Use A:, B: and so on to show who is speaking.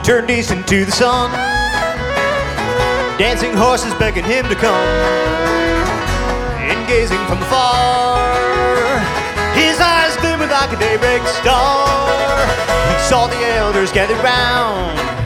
A: turned east into the sun. Dancing horses beckon him to come. And gazing from afar, his eyes glimmered like a daybreak star. He saw the elders gathered round,